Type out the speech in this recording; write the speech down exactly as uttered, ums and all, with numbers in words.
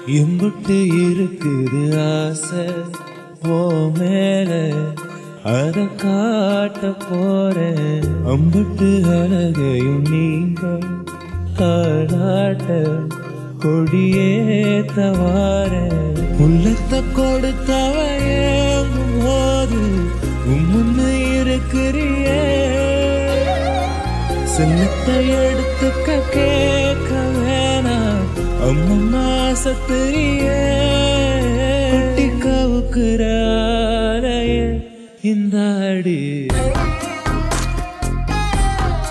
எம்புட்டு இருக்குது ஆசை போ மேல அத காட்ட போறேன். அம்புட்டு அழகையும் நீங்கள் காடாட்ட கொடியேத்தவார உள்ளத்தை கொடுத்தவ ஏங்கும் போது உம்முன்னு இருக்கிறியே. செல்லத்தை எடுத்துக்க கேட்க வேணாம் அம்மம்மா சத்துரியே. குட்டி கவுக்குற ஆலைய இந்த அடி